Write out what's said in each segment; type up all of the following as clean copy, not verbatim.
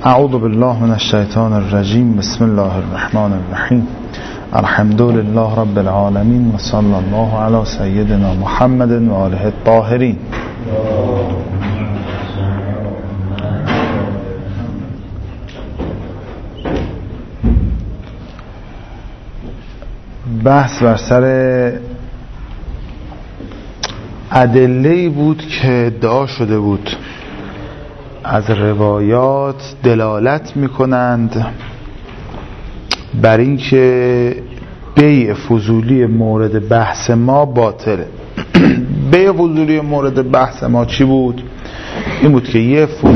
اعوذ بالله من الشیطان الرجیم. بسم الله الرحمن الرحیم. الحمد لله رب العالمین و صلی الله علی سیدنا محمد و آله الطاهرین. بحث بر سر ادله‌ای بود که ادعا شده بود از روایات دلالت می‌کنند بر اینکه بیع فضولی مورد بحث ما باطله. بیع فضولی مورد بحث ما چی بود؟ این بود که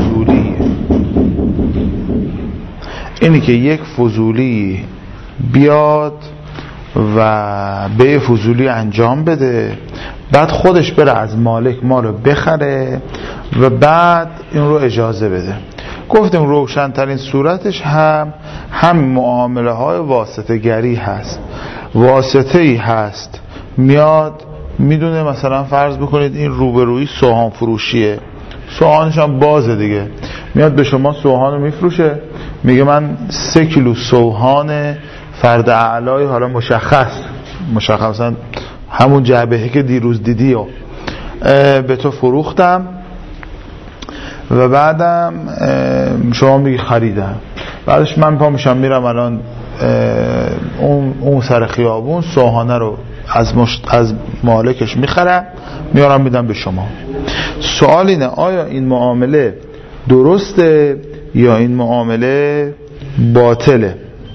یک فضولی بیاد و بیع فضولی انجام بده، بعد خودش بره از مالک ما رو بخره و بعد این رو اجازه بده. گفتیم روشن‌ترین صورتش هم معامله های واسطه گری هست. واسطه ای هست میاد میدونه، مثلا فرض بکنید این روبرویی سوهان فروشیه، سوهانش هم بازه دیگه، میاد به شما سوهان رو میفروشه، میگه من 3 کیلو سوهان فرد اعلای حالا مشخصا همون جعبه‌ای که دیروز دیدی و به تو فروختم و بعدم شما میگی خریدم. بعدش من پا میشم میرم الان اون سر خیابون سوهانه رو از مالکش میخرم میارم میدم به شما. سوال اینه آیا این معامله درسته یا این معامله باطله؟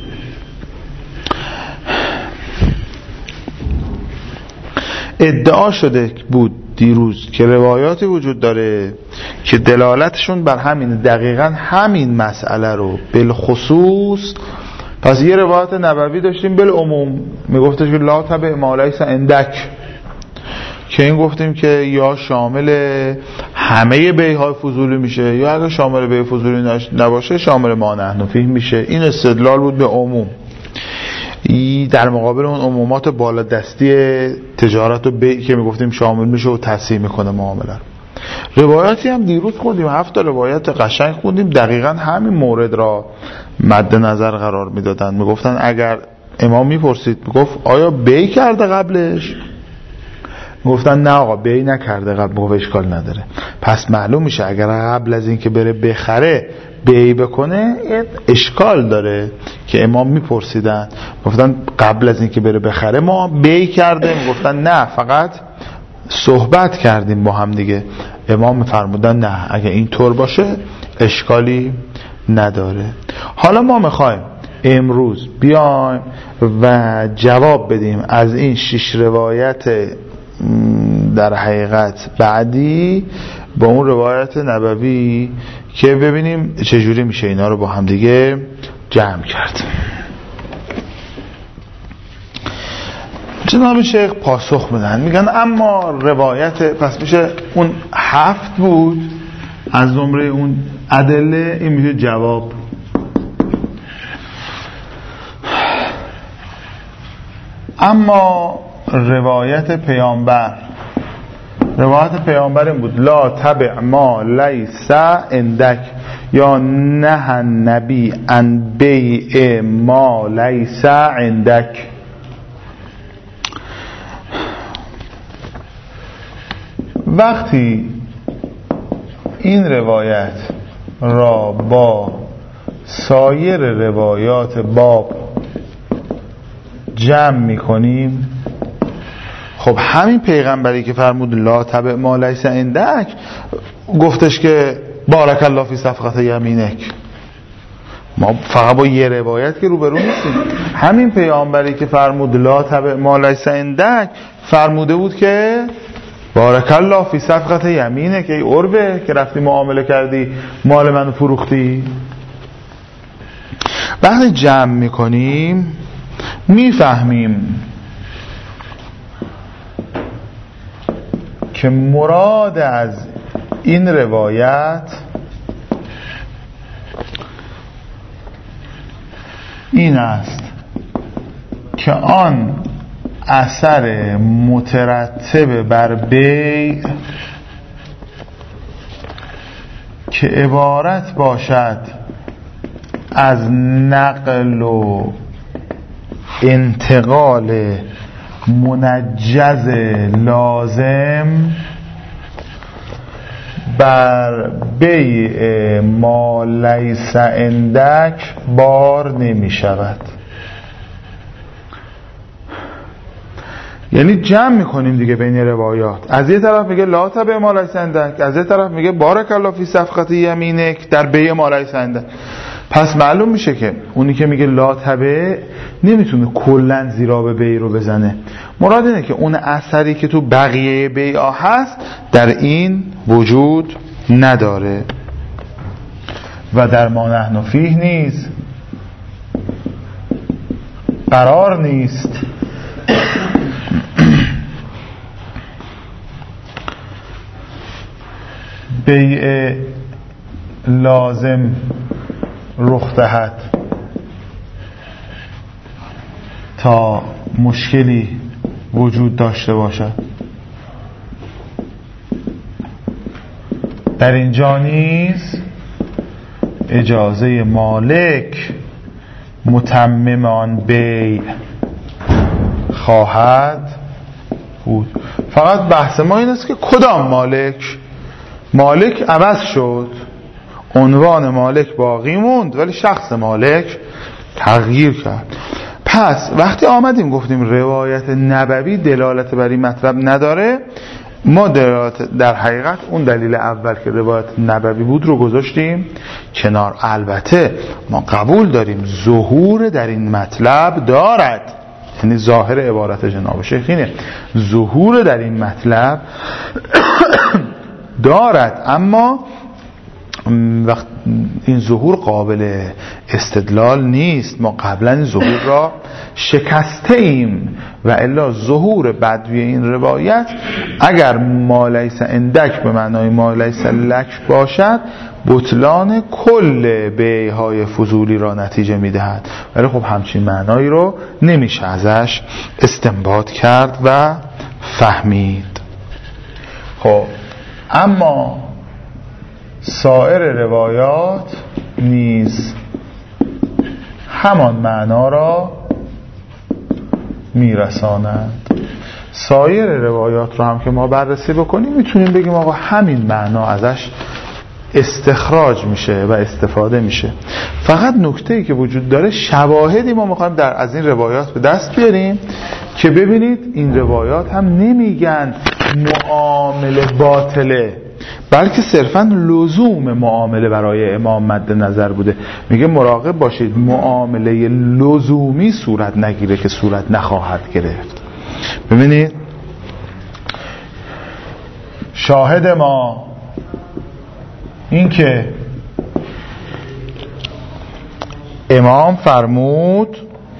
ادعا شده بود دیروز که روایاتی وجود داره که دلالتشون بر همین، دقیقاً همین مسئله رو بالخصوص. پس یه روایت نبوی داشتیم بالعموم میگفتش که لا تبع ما لیس عندک، که این گفتیم که یا شامل همه بیع‌های فضولی میشه یا اگه شامل بیع فضولی نباشه شامل ما نحن فیه میشه. این استدلال بود به عموم در مقابل اون عمومات بالادستی تجارت و بیع که میگفتیم شامل میشه و تصحیح میکنه معامله. روایاتی هم دیروز خوندیم، 7 روایت قشنگ خوندیم، دقیقاً همین مورد را مد نظر قرار میدادن. میگفتن اگر امام میپرسید میگفت آیا بیع کرده قبلش؟ میگفتن نه آقا بیع نکرده قبل. میگفت اشکال نداره. پس معلوم میشه اگر قبل از این که بره بخره بیع بکنه اشکال داره که امام میپرسیدن. گفتن قبل از این که بره بخره ما بیع کرده؟ گفتن نه فقط صحبت کردیم با هم دیگه. امام فرمودن نه اگه این طور باشه اشکالی نداره. حالا ما میخوایم امروز بیایم و جواب بدیم از این 6 روایت در حقیقت بعدی با اون روایت نبوی که ببینیم چجوری میشه اینا رو با هم دیگه جمع کرد. جناب شیخ پاسخ میدن، میگن اما روایت، پس میشه اون 7 بود از زمره اون ادله، این میشه جواب. اما روایت پیامبر این بود لا تبع ما لیس عندک، یا نه النبی ان بیع ما لیس عندک. وقتی این روایت را با سایر روایات باب جمع میکنیم، خب همین پیغمبری که فرمود لا تبع ما لیس عندک گفتش که بارک الله فی صفقت یمینک. ما فقط با یه روایت که روبرو نیستیم. همین پیغمبری که فرمود لا تبع ما لیس عندک فرموده بود که بارک الله فی صفقت یمینک، ای عروه که رفتی معامله کردی مال منو فروختی. وقتی جمع میکنیم میفهمیم که مراد از این روایت این است که آن اثر مترتب بر بیع که عبارت باشد از نقل و انتقال منجز لازم بر بیع ما لیس عندک بار نمی شود. یعنی جمع میکنیم دیگه بین روایات. از یه طرف میگه لا تبع ما لیس عندک، از یه طرف میگه بارک الله فی صفقة یمینک در بیع ما لیس عندک. پس معلوم میشه که اونی که میگه لا تبع نمیتونه کلن زیرا به بیع رو بزنه. مراد اینه که اون اثری که تو بقیه بیع هست در این وجود نداره و در ما نحن فیه نیز قرار نیست. بیع لازم رخ دهد تا مشکلی وجود داشته باشد. در اینجا نیز اجازه مالک متمم آن بیع خواهد بود. فقط بحث ما این است که کدام مالک عوض شد، عنوان مالک باقی موند ولی شخص مالک تغییر کرد. پس وقتی آمدیم گفتیم روایت نبوی دلالت بر این مطلب نداره، ما در حقیقت اون دلیل اول که روایت نبوی بود رو گذاشتیم کنار. البته ما قبول داریم ظهور در این مطلب دارد، یعنی ظاهر عبارت جناب شیخ اینه ظهور در این مطلب دارد، اما وقت این ظهور قابل استدلال نیست. ما قبلا این ظهور را شکسته ایم و الا ظهور بدوی این روایت اگر ما لیس عندک به معنای ما لیس لک باشد بطلان کل بیع‌های فضولی را نتیجه میدهد، ولی خب همچین معنایی رو نمیشه ازش استنباط کرد و فهمید. خب اما سایر روایات نیز همان معنا را میرساند. سایر روایات را هم که ما بررسی بکنیم میتونیم بگیم آقا همین معنا ازش استخراج میشه و استفاده میشه. فقط نکته‌ای که وجود داره، شواهدی ما میخوایم از این روایات به دست بیاریم که ببینید این روایات هم نمیگن معامله باطله، بلکه صرفاً لزوم معامله برای امام مد نظر بوده. میگه مراقب باشید معامله لزومی صورت نگیره که صورت نخواهد گرفت. ببینید شاهد ما این که امام فرمود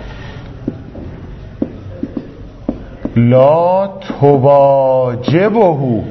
لا تواجبه،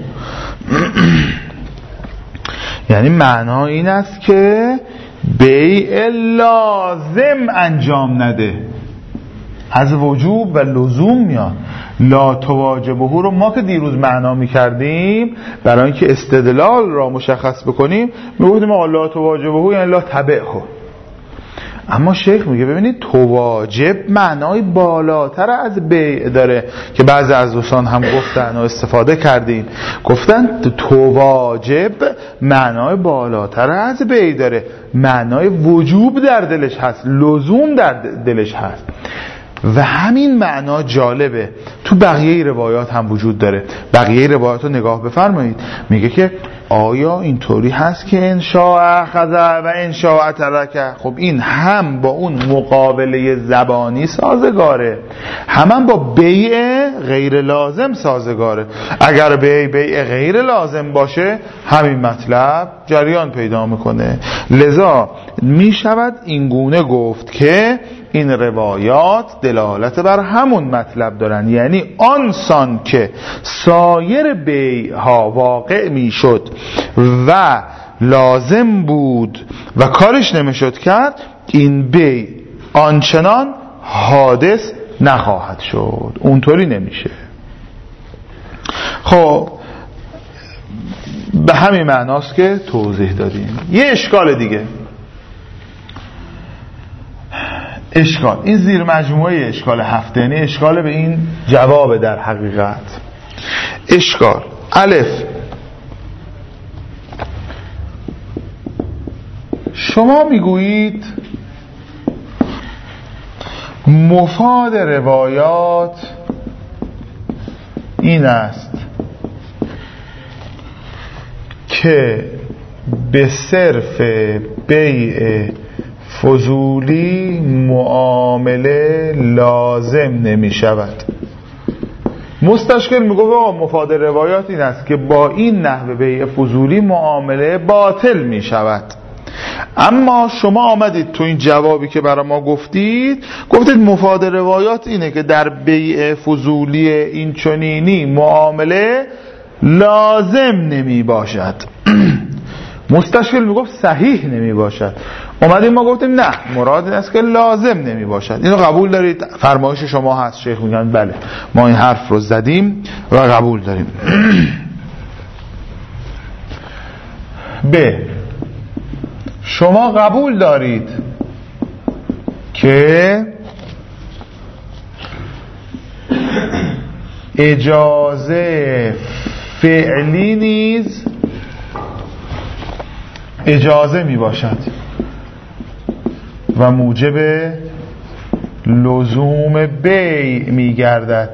یعنی معنا این است که بیع لازم انجام نده. از وجوب و لزوم میاد. لا تواجبه رو ما که دیروز معنا میکردیم برای اینکه استدلال را مشخص بکنیم میگفتیم آقا لا تواجبه یعنی لا تبعه. اما شیخ میگه ببینید تواجب معنای بالاتر از بیع داره که بعضی از دوستان هم گفتن و استفاده کردیم، گفتن تواجب معنای بالاتر از بیع داره، معنای وجوب در دلش هست، لزوم در دلش هست. و همین معنا جالبه تو بقیه روایات هم وجود داره. بقیه روایات رو نگاه بفرمایید، میگه که آیا اینطوری هست که انشاء اخذ و انشاء ترک؟ خب این هم با اون مقابله زبانی سازگاره، هم با بیع غیر لازم سازگاره. اگر بیع غیر لازم باشه همین مطلب جریان پیدا میکنه. لذا میشود این گونه گفت که این روایات دلالت بر همون مطلب دارن، یعنی آنسان که سایر بیع ها واقع میشد و لازم بود و کارش نمیشد کرد، این بیع آنچنان حادث نخواهد شد. اونطوری نمیشه. خب به همین معناست که توضیح دادیم. یه اشکال دیگه، اشکال، این زیر مجموعه اشکال هفته، یعنی اشکال به این جواب در حقیقت. اشکال الف، شما میگویید مفاد روایات این است که به صرف بیع فضولی معامله لازم نمی شود. مستشکل میگه مفاد روایات این است که با این نحوه بیع فضولی معامله باطل می شود. اما شما آمدید تو این جوابی که برای ما گفتید مفاد روایات اینه که در بیع فضولی این چنینی معامله لازم نمی باشد. مستشکل میگفت صحیح نمی باشد، اومدیم ما گفتیم نه، مراد این است که لازم نمی باشد. اینو قبول دارید؟ فرمایش شما هست. شیخ میگن بله ما این حرف رو زدیم و قبول داریم. ب، شما قبول دارید که اجازه فعلی نیز اجازه می باشد و موجب لزوم بیع می گردد.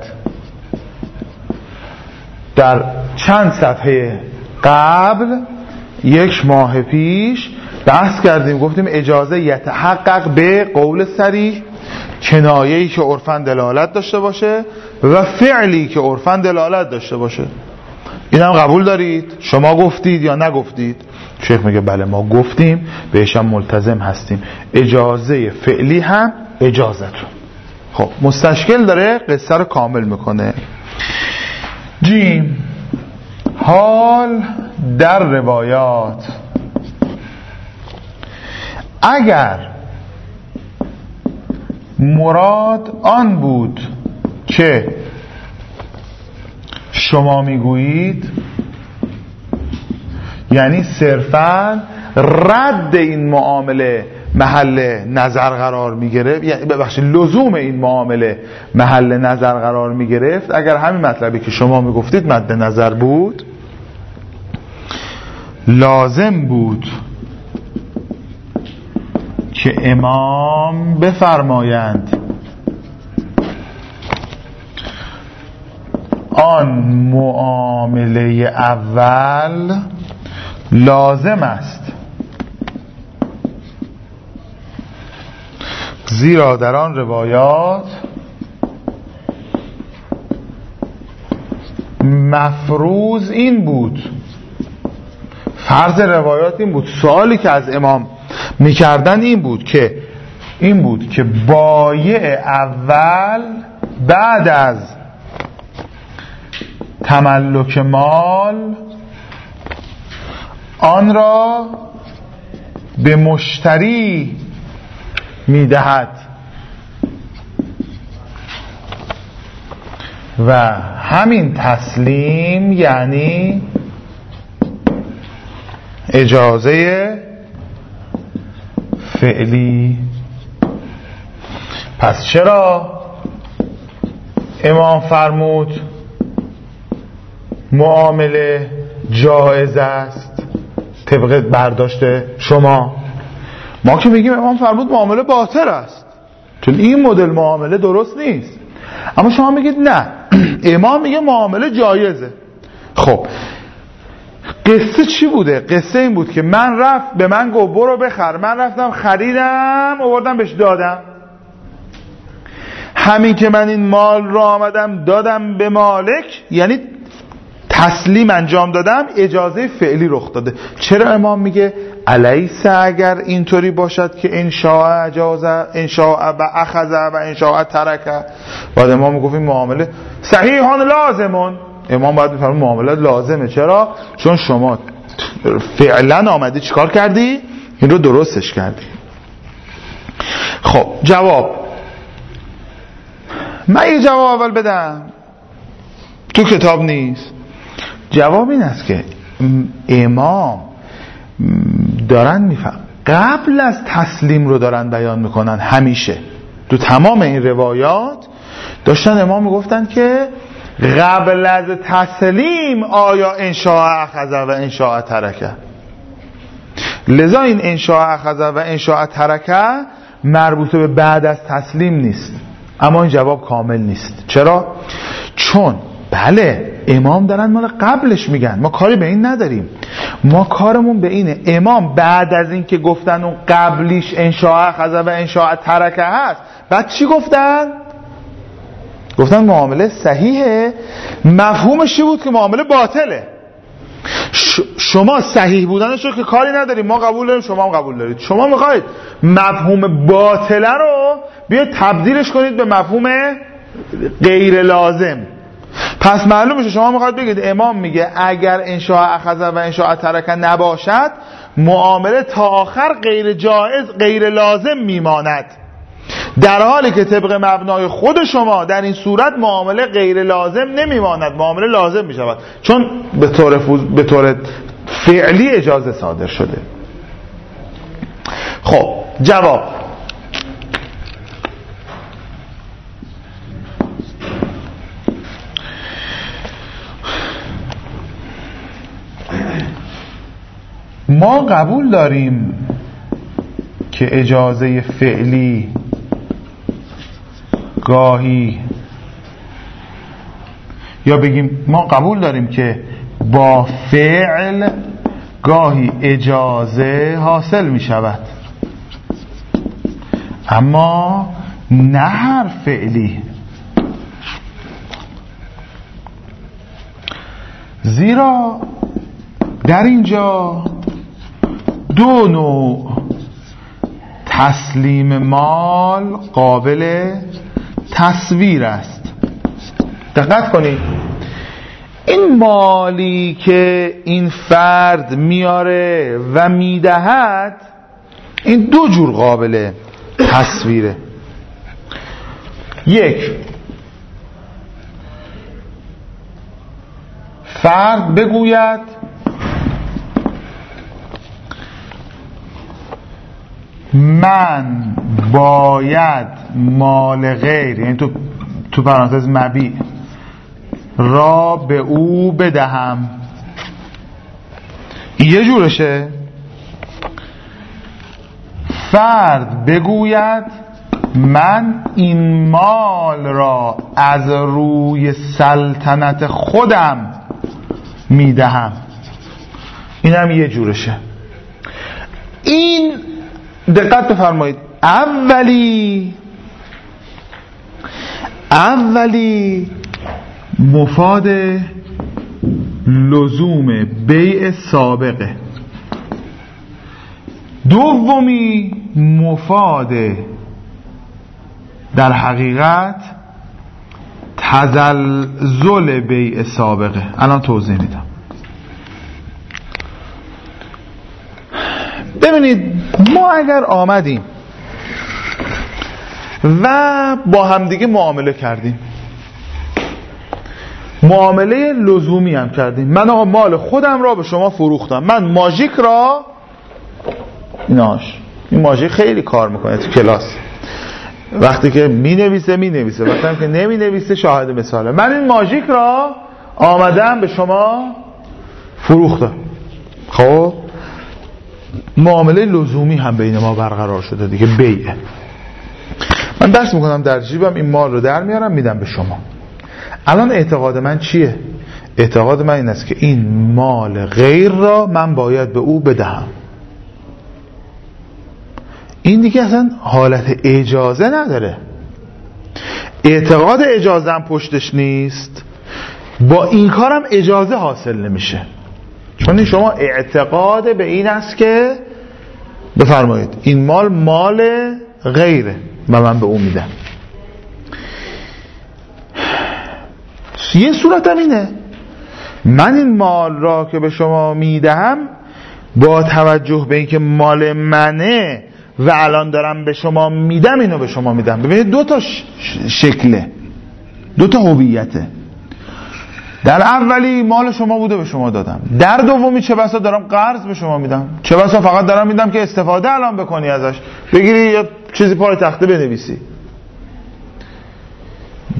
در چند صفحه قبل، 1 ماه پیش بحث کردیم، گفتیم اجازه یتحقق به قول صریح، کنایه‌ای که عرفاً دلالت داشته باشه و فعلی که عرفاً دلالت داشته باشه. این هم قبول دارید؟ شما گفتید یا نگفتید؟ شیخ میگه بله ما گفتیم، بهش هم ملتزم هستیم، اجازه فعلی هم اجازتون. خب مستشکل داره قصه رو کامل میکنه. جیم، حال در روایات اگر مراد آن بود که شما میگویید، یعنی صرفاً رد این معامله محل نظر قرار میگرفت، یعنی ببخشید لزوم این معامله محل نظر قرار میگرفت، اگر همین مطلبی که شما میگفتید مد نظر بود، لازم بود که امام بفرمایند آن معامله اول لازم است، زیرا در آن روایات مفروض این بود، فرض روایات این بود، سوالی که از امام میکردن این بود که بایع اول بعد از تملک مال آن را به مشتری میدهد و همین تسلیم یعنی اجازه فعلی. پس چرا امام فرمود معامله جایز است طبق برداشت شما؟ ما که میگیم امام فرمود معامله باطل است، چون این مدل معامله درست نیست. اما شما میگید نه، امام میگه معامله جایزه. خب قصه چی بوده؟ قصه این بود که به من گفت برو بخر، من رفتم خریدم، آوردم بهش دادم. همین که من این مال را آمدم دادم به مالک، یعنی تسلیم انجام دادم، اجازه فعلی رخ داده. چرا امام میگه الیس اگر اینطوری باشد که انشاء اجازه، انشاء و اخذ و انشاء ترک، بعد امام میگه این معامله صحیحان لازمون، امام باید بفرمه معامله لازمه. چرا؟ چون شما فعلا آمدی چیکار کردی؟ این رو درستش کردی. خب جواب، من یه جواب اول بدم، تو کتاب نیست. جواب این است که امام دارن قبل از تسلیم رو دارن بیان میکنن همیشه. تو تمام این روایات داشتن امام میگفتن که قبل از تسلیم آیا انشاء اخذ و انشاء ترکه. لذا این انشاء اخذ و انشاء ترکه مربوطه به بعد از تسلیم نیست. اما این جواب کامل نیست. چرا؟ چون بله امام دارن مال قبلش میگن، ما کاری به این نداریم. ما کارمون به اینه امام بعد از این که گفتن اون قبلیش انشاء اخذ و انشاء ترکه هست، بعد چی گفتن؟ گفتن معامله صحیحه. مفهومش چی بود؟ که معامله باطله. شما صحیح بودنش رو که کاری نداریم، ما قبول داریم، شما هم قبول دارید. شما میخواید مفهوم باطله رو بیاید تبدیلش کنید به مفهوم غیر لازم. پس معلوم میشه شما میخواید بگید امام میگه اگر انشاء اخذ و انشاء ترکه نباشد معامله تا آخر غیر جائز غیر لازم میماند، در حالی که طبق مبنای خود شما در این صورت معامله غیر لازم نمیماند، معامله لازم میشود، چون به طور فعلی اجازه صادر شده. خب جواب ما قبول داریم که اجازه فعلی گاهی، یا بگیم ما قبول داریم که با فعل گاهی اجازه حاصل می شود، اما نه هر فعلی. زیرا در اینجا دو نوع تسلیم مال قابل تصویر است. دقت کنید، این مالی که این فرد میاره و میدهد این دو جور قابل تصویره. یک، فرد بگوید من باید مال غیر، یعنی تو پرانتز مبیع را به او بدهم. یه جورشه. فرد بگوید من این مال را از روی سلطنت خودم میدهم. این هم یه جورشه. این دقت بفرمایید، اولی مفاد لزوم بیع سابقه، دومی مفاد در حقیقت تزلزل بیع سابقه. الان توضیح میدم. ببینید، ما اگر آمدیم و با همدیگه معامله کردیم، معامله لزومی هم کردیم، من آقا مال خودم را به شما فروختم، من ماژیک را، این ماژیک خیلی کار میکنه تو کلاس، وقتی که می نویسه وقتی که نمی نویسه شاهد مثاله. من این ماژیک را آمدم به شما فروختم. خب معامله لزومی هم بین ما برقرار شده دیگه، بیعه. من دست میکنم در جیبم، این مال رو در میارم میدم به شما. الان اعتقاد من چیه؟ اعتقاد من این است که این مال غیر را من باید به او بدهم. این دیگه اصلا حالت اجازه نداره، اعتقاد اجازه هم پشتش نیست، با این کارم اجازه حاصل نمیشه. چون شما اعتقاد به این است که بفرمایید این مال غیره و من به اون میدم. یه صورت هم اینه، من این مال را که به شما میدهم با توجه به اینکه مال منه و الان دارم به شما میدم، اینو به شما میدم. ببینید دو تا شکله، دو تا هویته. در اولی مال شما بوده به شما دادم، در دومی چه بسا دارم قرض به شما میدم، چه بسا فقط دارم میدم که استفاده الان بکنی ازش، بگیری یا چیزی پای تخته بنویسی.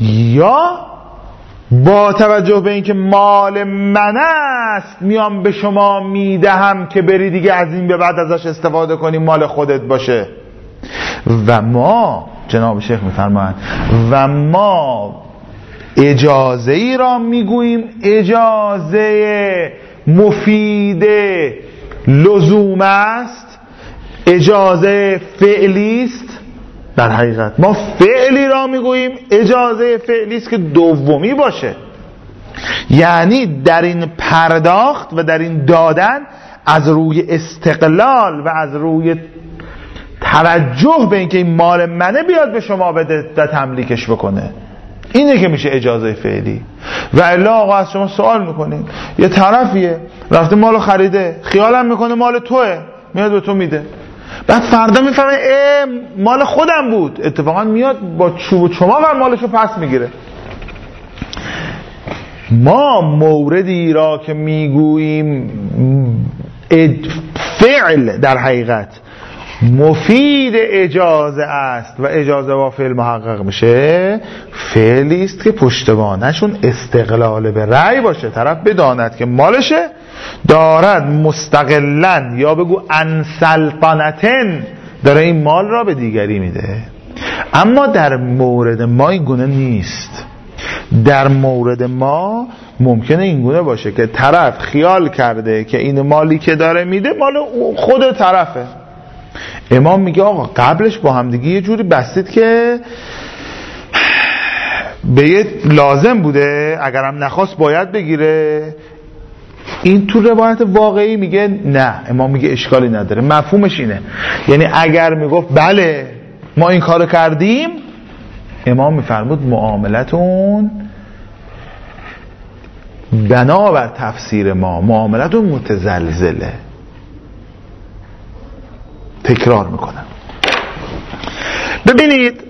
یا با توجه به اینکه مال من است میام به شما میدهم که بری دیگه از این به بعد ازش استفاده کنی، مال خودت باشه. و ما جناب شیخ میفرمایند و ما اجازه ای را میگوییم اجازه مفید لزوم است، اجازه فعلی است. در حقیقت ما فعلی را میگوییم اجازه فعلی است که دومی باشه، یعنی در این پرداخت و در این دادن از روی استقلال و از روی توجه به اینکه این مال منه بیاد به شما بده و تملیکش بکنه. اینه که میشه اجازه فعلی. و الا آقا از شما سوال میکنین، یه طرفیه رفته مالو خریده، خیالم میکنه مال توه، میاد به تو میده، بعد فردا میفهمه مال خودم بود، اتفاقا میاد با چوب و چماق مالشو پس میگیره. ما موردی را که میگوییم فعل در حقیقت مفید اجازه است و اجازه با فعل محقق میشه، فعلی است که پشتوانشون استقلال به رأی باشه، طرف بداند که مالشه، دارد مستقلن یا بگو انسلطنتن داره این مال را به دیگری میده. اما در مورد ما این گونه نیست. در مورد ما ممکنه این گونه باشه که طرف خیال کرده که این مالی که داره میده مال خود طرفه. امام میگه آقا قبلش با همدیگه یه جوری بستید که به یه لازم بوده، اگرم نخواست باید بگیره. این تو روایت واقعی میگه نه. امام میگه اشکالی نداره، مفهومش اینه، یعنی اگر میگفت بله ما این کارو کردیم، امام میفرمود معاملتون بنابر تفسیر ما معاملتون متزلزله. تکرار میکنم. ببینید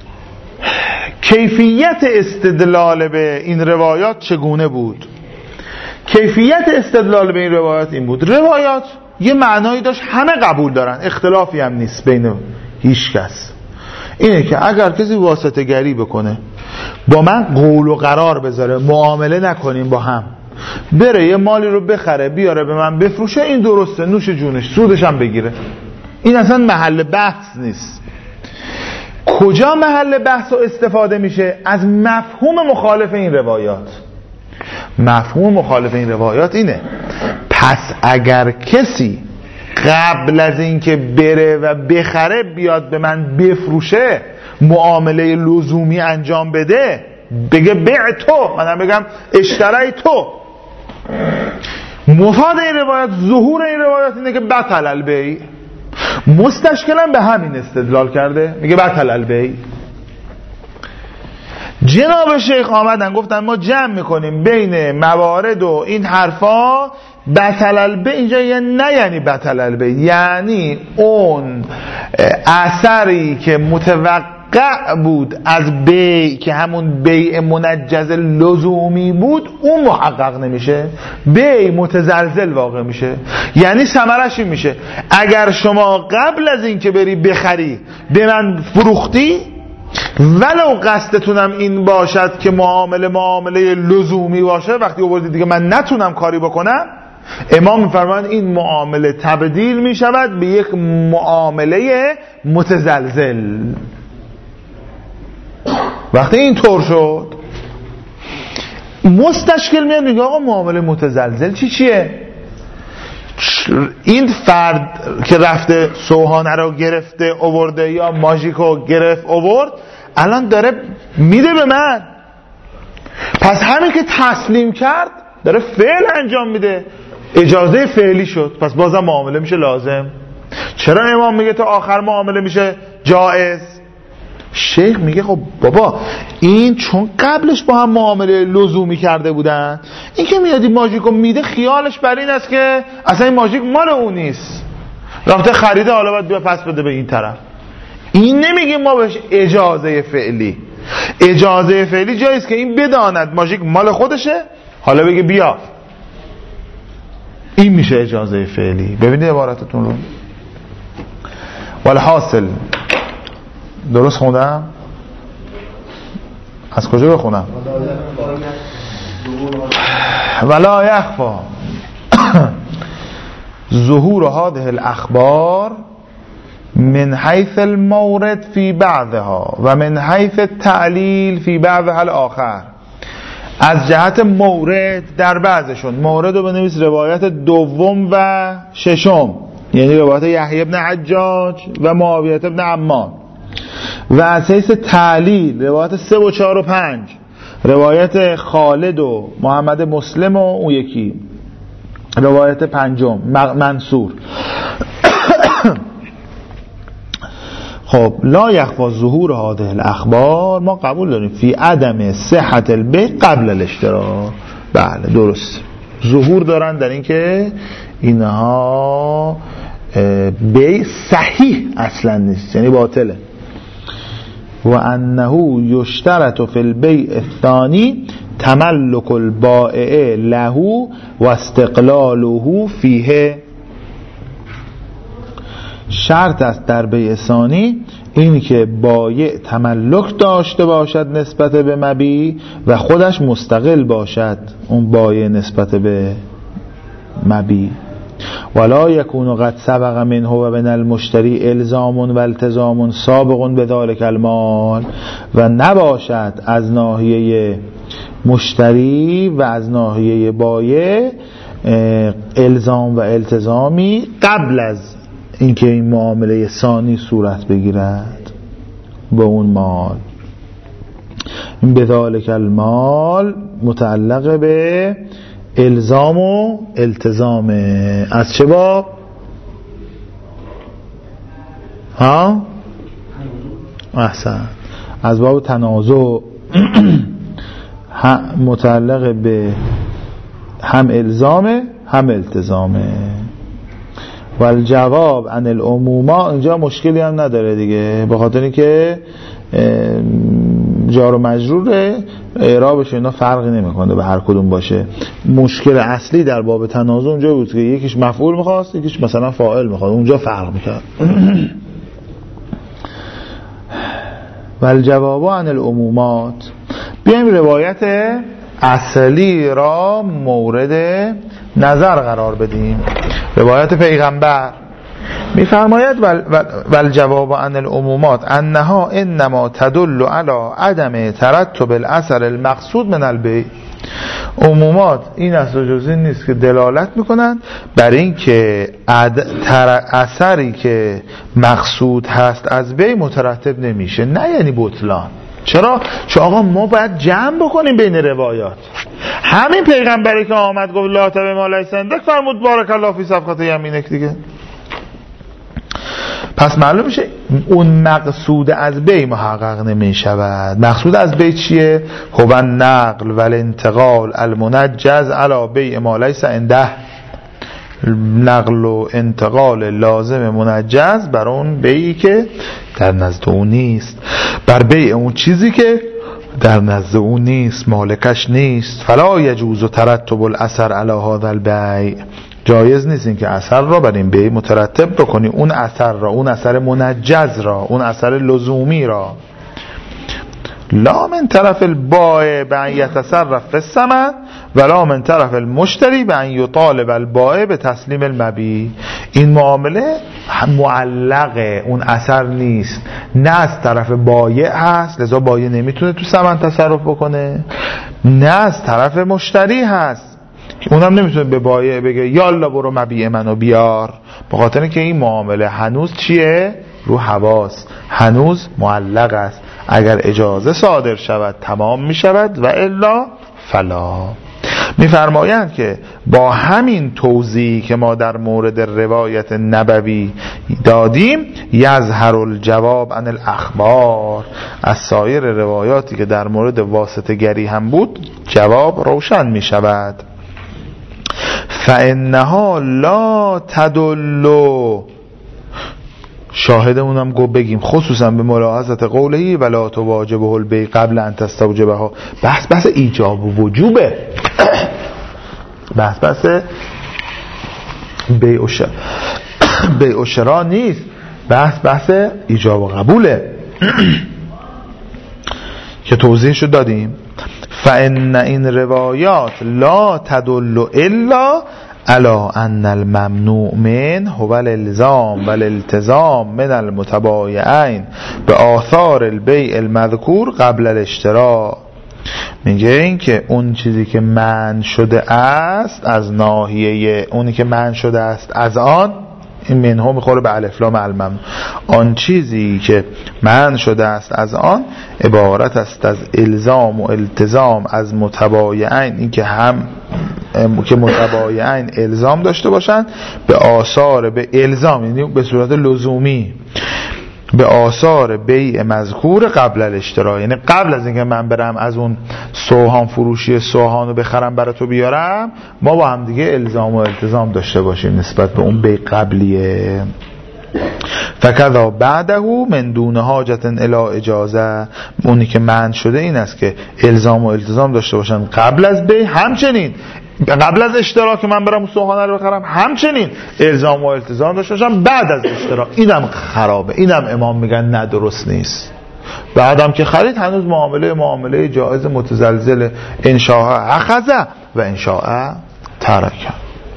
کیفیت استدلال به این روایات چگونه بود. کیفیت استدلال به این روایات این بود، روایات یه معنایی داشت همه قبول دارن، اختلافی هم نیست بین هیچ کس، اینه که اگر کسی واسطه گری بکنه با من قول و قرار بذاره معامله نکنیم با هم، بره یه مالی رو بخره بیاره به من بفروشه، این درسته، نوش جونش، سودش هم بگیره، این اصلا محل بحث نیست. کجا محل بحث و استفاده میشه؟ از مفهوم مخالف این روایات. مفهوم مخالف این روایات اینه، پس اگر کسی قبل از اینکه بره و بخره بیاد به من بفروشه، معامله لزومی انجام بده، بگه بیع تو، منم بگم اشتری تو، مفاد این روایت، ظهور این روایت اینه که بطل البیع. مستشکلا به همین استدلال کرده، میگه بطل البیع. جناب شیخ آمدن گفتن ما جمع میکنیم بین موارد و این حرفا. بطل البیع اینجا یعنی بطل البیع، یعنی اون اثری که متوقع بود از بیع که همون بیع منجز لزومی بود، اون محقق نمیشه، بیع متزلزل واقع میشه. یعنی ثمرش این میشه اگر شما قبل از این که بری بخری به من فروختی، ولو قصدتونم این باشد که معامله لزومی باشه، وقتی آوردید دیگه من نتونم کاری بکنم، امام میفرمایند این معامله تبدیل میشود به یک معامله متزلزل. وقتی این طور شد، مستشکل میاد میگه آقا معامله متزلزل چیه؟ این فرد که رفته سوهانه رو گرفته آورده یا ماژیکو گرفت آورد، الان داره میده به من، پس همین که تسلیم کرد داره فعل انجام میده، اجازه فعلی شد، پس بازم معامله میشه لازم. چرا امام میگه تا آخر معامله میشه جائز؟ شیخ میگه خب بابا این چون قبلش با هم معامله لزومی کرده بودن، این که میادی ماژیکو میده خیالش بر این است که اصلا این ماژیک مال اون نیست، رفته خریده حالا باید بیا پس بده به این طرف. این نمیگه ما بهش اجازه فعلی. اجازه فعلی جایی است که این بداند ماژیک مال خودشه، حالا بگه بیا، این میشه اجازه فعلی. ببینید عبارتتون رو. والحاصل درست خوندم؟ از کجا بخونم؟ ولا یخفا ظهور هذه الاخبار من حیث المورد فی بعضها و من حیث التعلیل فی بعضها الاخر، از جهت مورد در بعضشون. مورد رو بنویس روایت دوم و ششم، یعنی روایت یحیی بن حجاج و معاویه بن عمان، و از حیث تعلیل روایت 3 و 4 و 5، روایت خالد و محمد مسلم و اون یکی روایت پنجم منصور. خب لا یخفا ظهور هذه الاخبار، ما قبول داریم فی عدم صحت البیع قبل الاشتراک. بله درست، ظهور دارن در این که اینها بیع صحیح اصلا نیست، یعنی باطله. و انه یشترط فی البیع الثانی تملک البائع له و استقلاله فیه. شرط است در بیع ثانی این که بایع تملک داشته باشد نسبت به مبیع و خودش مستقل باشد اون بایع نسبت به مبیع. ولا یکون قد سبق منه و من المشتری الزام و التزام سابق بذلك المال، و نباشد از ناحیه مشتری و از ناحیه بایع الزام و التزامی قبل از اینکه این معامله ثانی صورت بگیرد به اون مال. این بذلك المال متعلق به الزام و التزام. از چه باب؟ ها؟ احسن، از باب تنازع. متعلق به هم الزامه هم التزامه. و الجواب عن العموما اینجا مشکلی هم نداره دیگه، به خاطر اینکه جار و مجرور اعرابش اینا فرقی نمیکنه به هر کدوم باشه. مشکل اصلی در باب تنازع اونجا بود که یکیش مفعول میخواست یکیش مثلا فاعل میخواست، اونجا فرق میکرد. و الجواب عن العمومات، بیایم روایت اصلی را مورد نظر قرار بدیم. روایت پیغمبر میفرماید و الجواب عن العمومات انها انما تدل على عدم ترتب الاثر المقصود من البیع. عمومات این اصل جزئی نیست که دلالت میکنند بر این که اثری که مقصود هست از بیع مترتب نمیشه، نه یعنی بطلان. چرا؟ چون آقا ما باید جمع بکنیم بین روایات. همین پیغمبری که آمد گفت لا تبع ما لیس عندک فرمود بارک الله فی صفقه یمینک دیگه. پس معلوم میشه اون مقصود از بیع محقق نمی شود. مقصود از بیع چیه؟ هو النقل و الانتقال المنجز علی بیع ما لیس عنده. نقل و انتقال لازم منجز بر اون بیعی که در نزد اون نیست، بر بیع اون چیزی که در نزد اون نیست، مالکش نیست. فلا یجوز ترتب الاثر علی هذا البیع، جایز نیست این که اثر را بر این بیع مترتب بکنی، اون اثر را، اون اثر منجز را، اون اثر لزومی را. لا من طرف البائع بأن يتصرف في الثمن ولا من طرف المشتری بأن يطالب البائع به تسلیم المبیع. این معامله معلقه، اون اثر نیست، نه از طرف بایع هست لذا بایع نمیتونه تو ثمن تصرف بکنه، نه از طرف مشتری هست اونم نمیتونه به بایع بگه یالا برو مبیع منو بیار، به خاطر اینکه این معامله هنوز چیه؟ رو حواس، هنوز معلق است. اگر اجازه صادر شود تمام می شود و الا فلا. میفرمایند که با همین توضیحی که ما در مورد روایت نبوی دادیم یظهر الجواب عن الاخبار، از سایر روایاتی که در مورد واسطه گری هم بود جواب روشن می شود. فانها لا تدل، شاهدمونم گو بگیم خصوصا به ملاحظت قولهی ولا تواجبه البیع قبل ان تستوجبها. بحث ایجاب و وجوبه، بحث بیع و شرا نیست، بحث ایجاب و قبوله. که توضیحشو دادیم. فان این روایات لا تدل الا على ان الممنوع من هو الالزام و الالتزام من المتبایعین به آثار البیع المذکور قبل الاشتراء. میگه این که اون چیزی که منع شده است از ناحیه اونی که منع شده است از آن، این منها میخوره به الف لام الممنوع، آن چیزی که منع شده است از آن عبارت است از الزام و التزام از متبایعین، این که که متبایعین الزام داشته باشند به آثار، به الزام یعنی به صورت لزومی، به آثار بیع مذکور قبل الاشتراء، یعنی قبل از اینکه من برم از اون سوهان فروشی سوهان رو بخرم برای تو بیارم، ما با هم دیگه الزام و التزام داشته باشیم نسبت به اون بیع قبلیه. فکذا بعده من دون حاجت الی اجازه، اونی که منع شده این است که الزام و التزام داشته باشن قبل از بیع، همچنین قبل از اشتراک من برم سوهانه رو بخرم، همچنین الزام و التزام داشته باشم بعد از اشتراک. اینم خرابه، اینم امام میگن نه درست نیست. بعدم که خرید هنوز معامله جایز متزلزل، انشاء اخذ و انشاء ترک.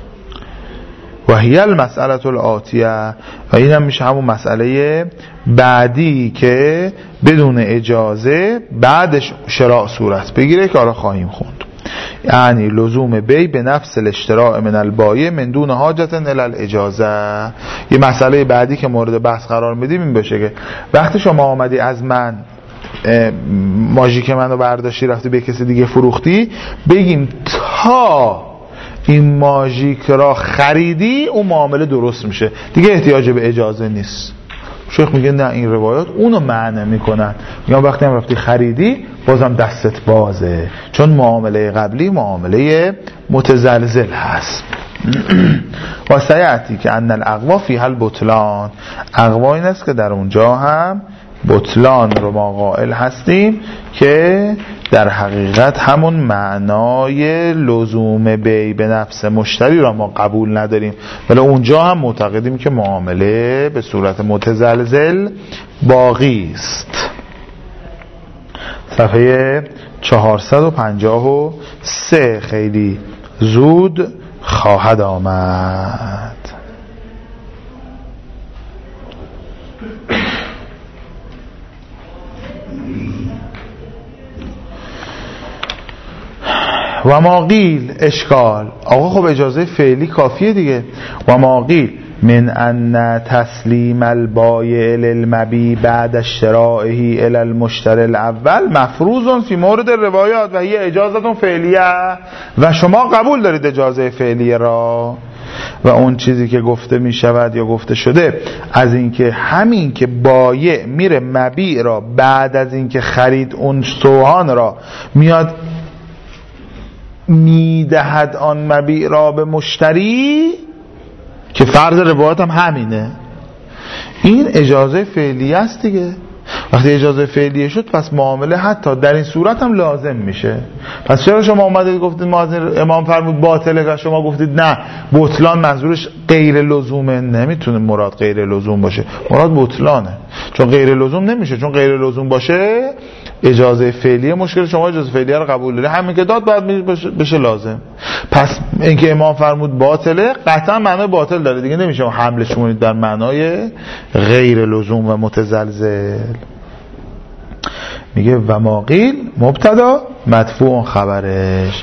و هی المسئله الاتیه، و اینم میشه همون مسئله بعدی که بدون اجازه بعدش شراء صورت بگیره که حالا خواهیم خوند. یعنی لزوم بی به نفس الاشتراء من البایع من دون حاجت الی الاجازه. یه مسئله بعدی که مورد بحث قرار میدیم این بشه که وقتی شما آمدی از من ماژیک منو برداشتی رفتی به کسی دیگه فروختی، بگیم تا این ماژیک را خریدی اون معامله درست میشه، دیگه احتیاج به اجازه نیست. شیخ میگه نه، این روایات اونو معنی میکنن، میگن وقتی هم رفتی خریدی بازم دستت بازه، چون معامله قبلی معامله متزلزل هست. و سیعتی که ان الاقوا فیها البطلان، اقوا این است که در اونجا هم بطلان رو ما قائل هستیم که در حقیقت همون معنای لزوم بی به نفس مشتری را ما قبول نداریم، ولی اونجا هم معتقدیم که معامله به صورت متزلزل باقی است. صفحه 453 خیلی زود خواهد آمد. و ما قیل اشکال، آقا خب اجازه فعلی کافیه دیگه. و ما قیل من ان تسلیم البایع للمبیع بعد اشترائه الی المشتری الاول مفروض فی مورد روایات و هی اجازه فعلیه، و شما قبول دارید اجازه فعلیه را. و اون چیزی که گفته می شود یا گفته شده از اینکه همین که بایع میره مبیع را بعد از اینکه خرید اون سوهان را میاد میدهد آن مبیع را به مشتری، که فرض روایت هم همینه، این اجازه فعلیه است دیگه. وقتی اجازه فعلیه شد پس معامله حتی در این صورت هم لازم میشه. پس چرا شما اومدید گفتید امام فرمود باطله و شما گفتید نه بطلان منظورش غیر لزومه؟ نمیتونه مراد غیر لزوم باشه، مراد بطلانه، چون غیر لزوم نمیشه، چون غیر لزوم باشه اجازه فعلیه مشکل، شما اجازه فعلیه رو قبول دارید، همین که داد باید بشه لازم. پس اینکه امام فرمود باطله قطعا معنای باطل داره دیگه، نمیشه حملش کنید در معنای غیر لزوم و متزلزل. میگه و ما قیل مبتدا مدفوع خبرش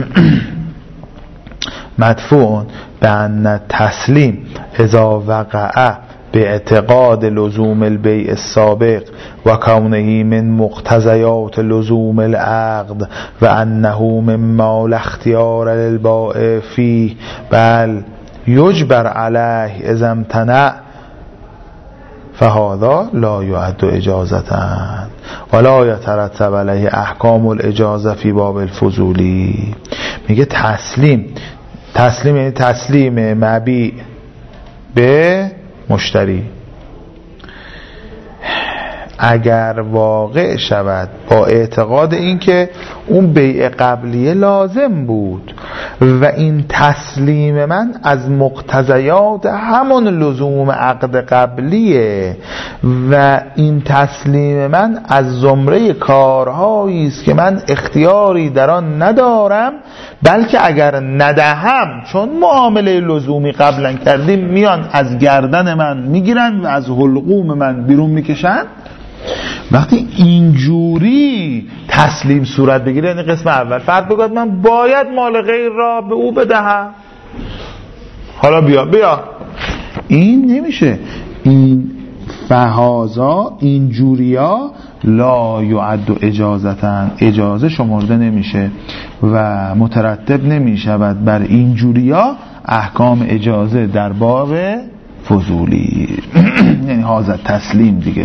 مدفوع به ان تسلیم اذا وقع به اعتقاد لزوم البیع السابق و کونه من مقتضیات لزوم العقد و انه مما لا اختیار للبائع فيه بل یجبر علیه اذا امتنع فهذا لا يعد اجازة ولا يترتب علیه احکام الاجازه فی باب الفضولی. میگه تسلیم یعنی تسلیم مبیع به مشتری، اگر واقع شود با اعتقاد اینکه اون بیع قبلیه لازم بود و این تسلیم من از مقتضیات همون لزوم عقد قبلیه و این تسلیم من از زمره کارهایی است که من اختیاری در آن ندارم، بلکه اگر ندهم چون معامله لزومی قبلا کردیم میان از گردن من میگیرن و از حلقوم من بیرون میکشن. وقتی اینجوری تسلیم صورت بگیره، یعنی قسم اول فرد بگوید من باید مال غیر را به او بدهم، حالا بیا این نمیشه. این فهازا اینجوریا لا یعد اجازتن، اجازه شمرده نمیشه و مترتب نمیشود بر اینجوریا احکام اجازه در باب فضولی. یعنی هازا تسلیم دیگه.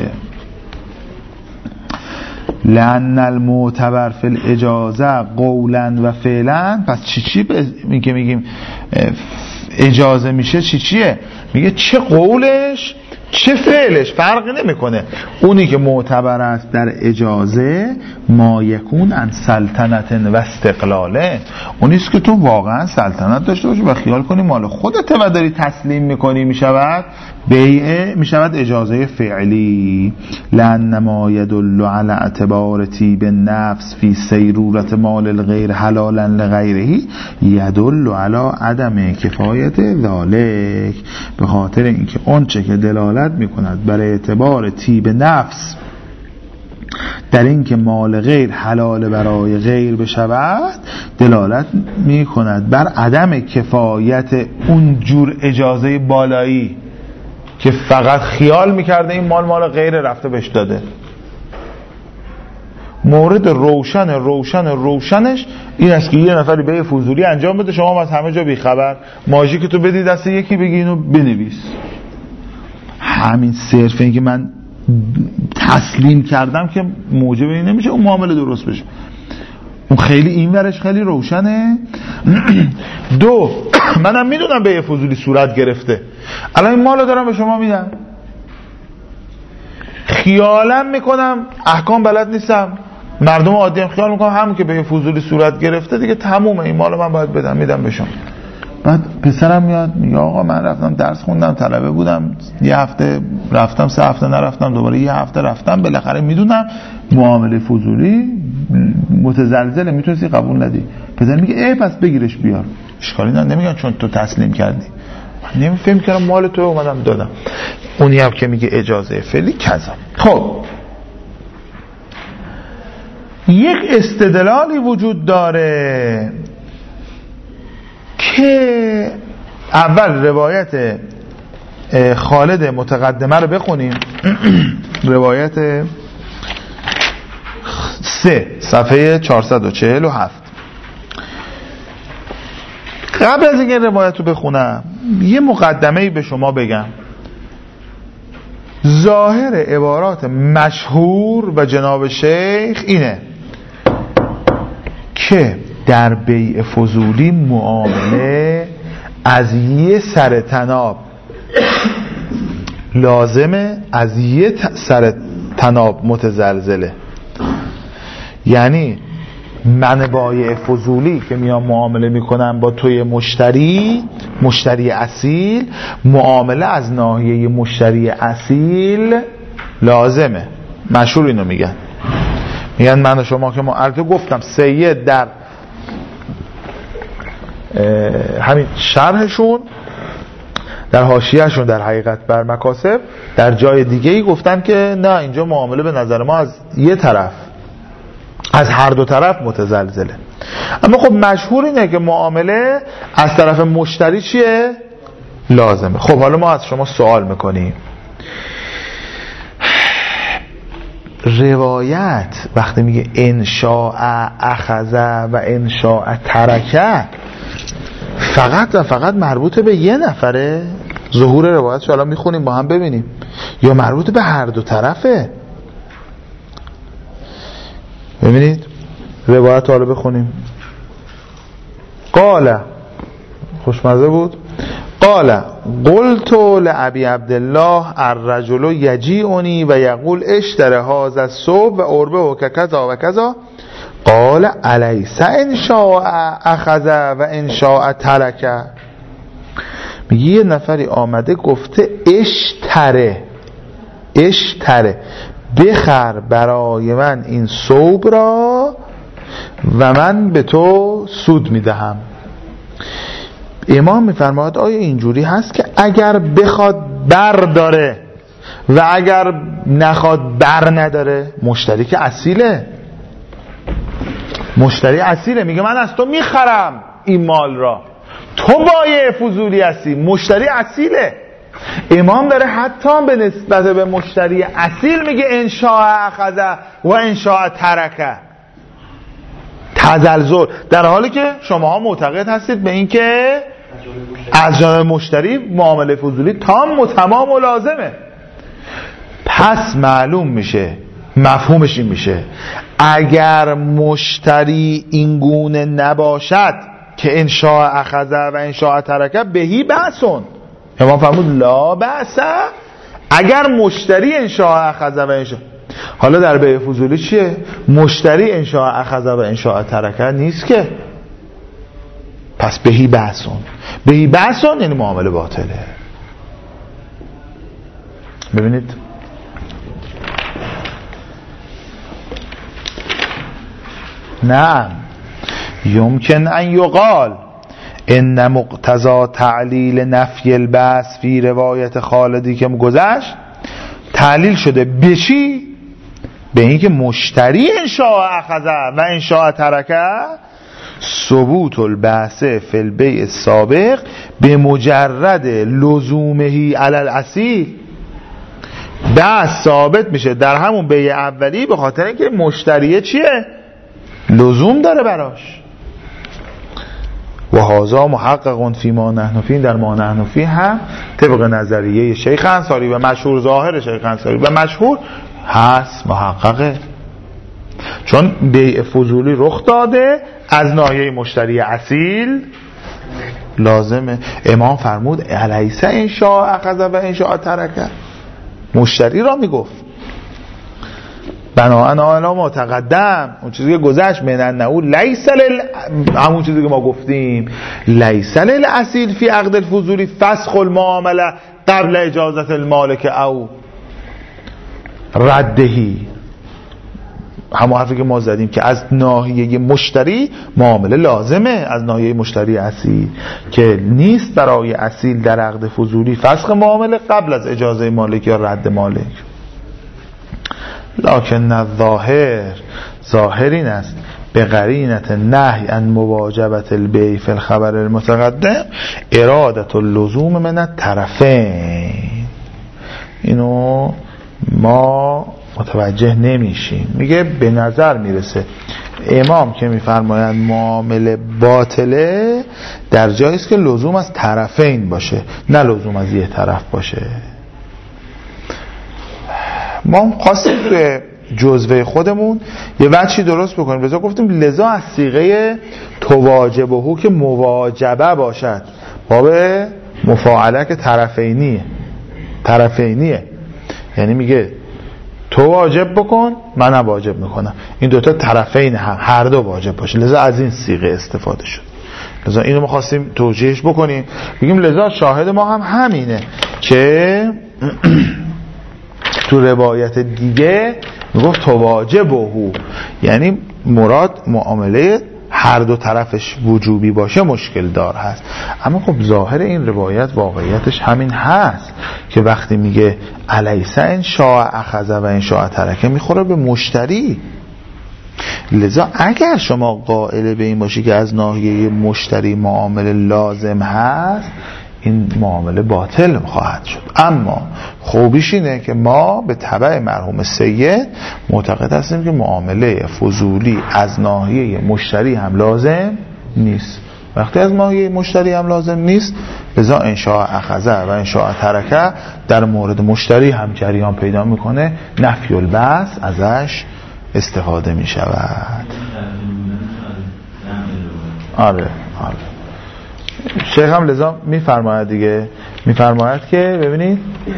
لأن المعتبر فی الاجازه قولا و فعلا. پس چی که میگیم اجازه میشه چیه؟ میگه چه قولش چه فعلش فرقی نمیکنه. اونی که معتبر است در اجازه ما یکون ان سلطنت و استقلاله، اونیست که تو واقعا سلطنت داشته باشی و خیال کنی مال خودت و داری تسلیم میکنی، میشود بیعه، میشود اجازه فعلی. لأن ما يدل على اعتبار طیب نفس فی سیرورت مال الغیر حلالا لغیره يدل على عدم کفایت ذالک، به خاطر اینکه آنچه که دلالت میکند بر اعتبار طیب نفس در این که مال غیر حلال برای غیر بشود، دلالت میکند بر عدم کفایت اون جور اجازه بالایی که فقط خیال میکرده این مال غیر رفته بهش داده. مورد روشنش این است که یه نفری به فضولی انجام بده، شما از همه جا بیخبر، ماژی که تو بدی دست یکی بگی اینو بنویس. همین صرف این که من تسلیم کردم که موجب این نمیشه اون معامله درست بشه. اون خیلی این ورش خیلی روشنه. دو، منم میدونم به فضولی صورت گرفته، الان این مالو دارم به شما میدم، خیالم میکنم احکام بلد نیستم، مردم عادی هم خیال میکنم همون که به فضولی صورت گرفته دیگه تمومه، این مالو من باید بدم، میدم به شما. بعد پسرم میاد میگه آقا من رفتم درس خوندم، طلبه بودم، یه هفته رفتم، 3 هفته نرفتم، دوباره یه هفته رفتم، بالاخره میدونم معامله فضولی متزلزله، میتونستی قبول ندی. پسر میگه پس بگیرش بیار. اشکالی نمیگن چون تو تسلیم کردی. من نمیفهم کردم مال تو اومدم دادم. اونی هم که میگه اجازه فعلی کذا. خب یک استدلالی وجود داره که اول روایت خالد متقدمه رو بخونیم. روایت 3 صفحه 447. قبل از اینکه روایت رو بخونم یه مقدمه‌ای به شما بگم. ظاهر عبارات مشهور و جناب شیخ اینه که در بیع فضولی معامله از یه سر تناب لازمه، از یه سر تناب متزلزله. یعنی من بایع فضولی که میام معامله میکنم با توی مشتری اصیل، معامله از ناحیه مشتری اصیل لازمه. مشهور اینو میگن من و شما که ما البته گفتم سید در همین شرحشون در حاشیه‌شون در حقیقت بر مکاسب در جای دیگه‌ای گفتن که نه، اینجا معامله به نظر ما از یه طرف، از هر دو طرف متزلزله. اما خب مشهور اینه که معامله از طرف مشتری چیه؟ لازمه. خب حالا ما از شما سوال میکنیم، روایت وقتی میگه انشاء اخذ و انشاء ترکه فقط و فقط مربوط به یه نفره؟ ظهور روایت حالا میخونیم با هم ببینیم، یا مربوط به هر دو طرفه؟ ببینید روایت حالا بخونیم. قال، خوشمزه بود. قال قلت لأبي عبدالله الرجل یجیعنی و یقول اشتر هذا الثوب و عربه و کذا و کذا. قال الیس ان شاء اخذ و ان شاء ترک. میگه یه نفری آمده گفته اشتره بخر برای من این ثوب را و من به تو سود میدهم. امام میفرماید آیا اینجوری هست که اگر بخواد برداره و اگر نخواد بر نداره؟ مشتری که اصیله، میگه من از تو میخرم این مال را، تو بایع فضولی هستی، مشتری اصیله. امام داره حتی به نسبت به مشتری اصیل میگه ان شاء اخذ و ان شاء ترک. تزلزل، در حالی که شماها معتقد هستید به این که از جانب مشتری معامله فضولی تام و تمام و لازمه. پس معلوم میشه، مفهومش این میشه اگر مشتری این گونه نباشد که ان شاء اخذ و ان شاء ترک بهی بحثون. امام فرمود لا بأس اگر مشتری ان شاء اخذ و ان شاء. حالا در بیع فضولی چیه؟ مشتری ان شاء اخذ و ان شاء ترک نیست که. پس بهی بحثون یعنی معامله باطله. ببینید نعم یمکن ان یقال ان مقتضا تعلیل نفی البأس فی روایت خالدی که گذشت تعلیل شده به چی؟ به اینکه مشتری ان شاء اخذ و ان شاء ترک ثبوت البأس فی البیع السابق به مجرد لزومه علی الاصیل. بأس ثابت میشه در همون بیع اولی به خاطر اینکه مشتری چیه؟ لزوم داره براش. و هذا محقق فی ما نحن فی، در ما نحن فی هم طبق نظریه شیخ انصاری و مشهور، ظاهر شیخ انصاری و مشهور هست، محققه. چون بیع فضولی رخ داده از ناحیه مشتری اصیل لازمه. امام فرمود الیس ان شاء اخذ و ان شاء ترک، مشتری را میگفت. بناهن آنها ما تقدم، اون چیزی که گذشت من انه لیس همون چیزی که ما گفتیم لیس للاصیل فی عقد الفضولی فسخ المعامله قبل اجازت المالک او ردهی. همون حرفی که ما زدیم که از ناحیه مشتری معامله لازمه، از ناحیه مشتری اصیل که نیست برای اصیل در عقد فضولی فسخ معامله قبل از اجازه مالک یا رد مالک. لکن الظاهر، ظاهر این است به قرینت نهی عن مواجبت البیع فی الخبر المتقدم ارادت اللزوم من الطرفین. اینو ما متوجه نمیشیم. میگه به نظر میرسه امام که میفرمایند معامله باطله در جایی است که لزوم از طرفین باشه نه لزوم از یه طرف باشه. ما خواستیم به جزوه خودمون یه وجهی درست بکنیم، لذا گفتیم لذا از صیغه تواجبهو که مواجبه باشد، باب مفاعله که طرفینیه، یعنی میگه تو واجب بکن من هم واجب میکنم، این دوتا طرفین هم هر دو واجب باشه، لذا از این صیغه استفاده شد. لذا اینو ما خواستیم توجیهش بکنیم، بگیم لذا شاهد ما هم همینه که تو روایت دیگه میگفت تواجبهو، یعنی مراد معامله هر دو طرفش وجوبی باشه مشکل دار هست. اما خب ظاهر این روایت واقعیتش همین هست که وقتی میگه الیس ان شاء اخذ و ان شاء ترک میخوره به مشتری. لذا اگر شما قائل به این باشی که از ناحیه مشتری معامله لازم هست این معامله باطل خواهد شد. اما خوبیش اینه که ما به تبع مرحوم سید معتقد هستیم که معامله فضولی از ناحیه مشتری هم لازم نیست. وقتی از ناحیه مشتری هم لازم نیست لذا ان شاء اخذ و ان شاء ترک در مورد مشتری هم جریان پیدا میکنه، نفی البأس ازش استفاده میشود. آره شیخ هم لذا میفرماید دیگه، میفرماید که ببینید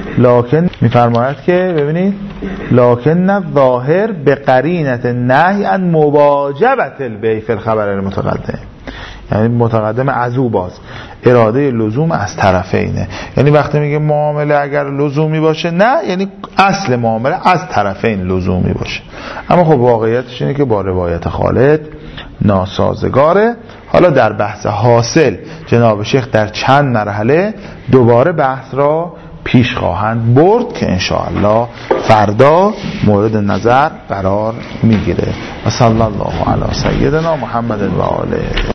لکن ظاهر به قرینت نهی عن مواجبت البیع فی الخبر المتقدم، یعنی متقدم از او باز اراده لزوم از طرفینه. یعنی وقتی میگه معامله اگر لزومی باشه، نه یعنی اصل معامله از طرفین لزومی باشه. اما خب واقعیتش اینه که با روایت خالد ناسازگاره. حالا در بحث حاصل جناب شیخ در چند مرحله دوباره بحث را پیش خواهند برد که انشاءالله فردا مورد نظر قرار میگیره. و صلی الله علی سیدنا محمد و آله.